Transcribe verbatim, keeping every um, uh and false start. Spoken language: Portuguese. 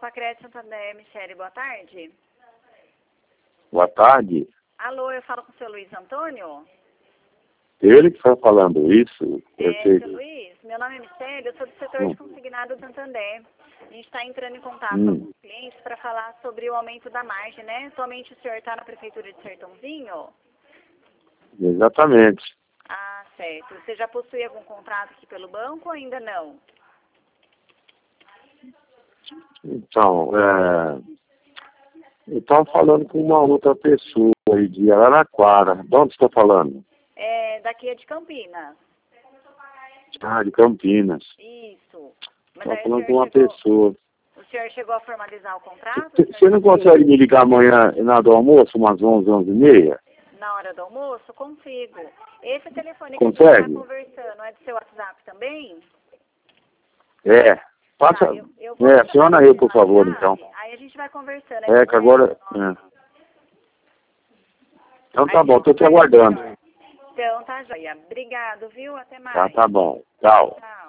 Pacred Santander, Michele, boa tarde. Boa tarde. Alô, eu falo com o seu Luiz Antônio? Ele que está falando isso? É, Eu seu Luiz, meu nome é Michele, eu sou do setor hum. de consignado do Santander. A gente está entrando em contato Hum. com os clientes para falar sobre o aumento da margem, né? Atualmente o senhor está na Prefeitura de Sertãozinho? Exatamente. Ah, certo. Você já possui algum contrato aqui pelo banco ou ainda não? Então, é... eu estava falando com uma outra pessoa aí de Araraquara. De onde você está falando? É, daqui é de Campinas. Ah, de Campinas. Isso. Mas Estava aí o falando senhor com uma chegou, pessoa. o senhor chegou a formalizar o contrato? Você você não consegue me ligar amanhã na do almoço, umas onze, onze e meia? Na hora do almoço? Consigo. Esse telefone Consegue? que a gente está conversando é do seu WhatsApp também? É. Passa... Tá, eu, eu vou É, deixar aciona no aí, por favor, WhatsApp, então. aí a gente vai conversando. É, que agora... É. Então tá Aí bom, a estou gente te vai aguardando. conversando. Então, tá joia. Obrigado, viu? Até mais. Tá, tá bom. Tchau. Tchau.